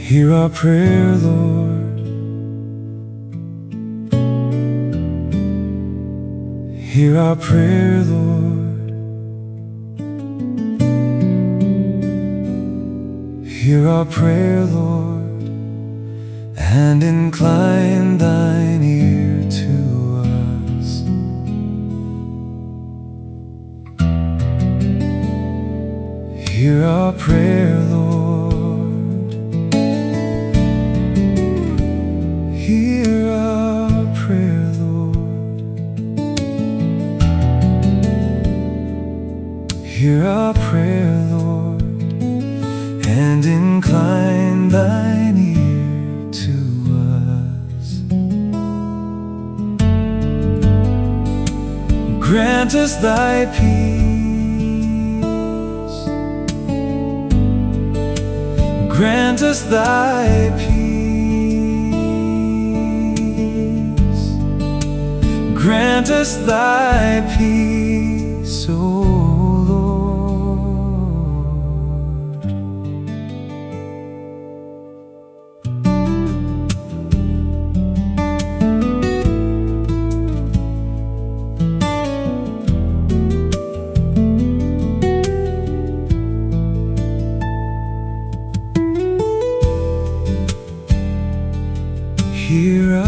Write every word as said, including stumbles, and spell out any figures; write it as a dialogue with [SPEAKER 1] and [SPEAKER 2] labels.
[SPEAKER 1] Hear our prayer, Lord. Hear our prayer, Lord. Hear our prayer, Lord, and incline thine ear to us. Hear our prayer, Lord. Hear our prayer, Lord. Hear our prayer, Lord, and incline thine ear to us. Grant us thy peace. Grant us thy peace. Grant us thy peace, O Lord. Hear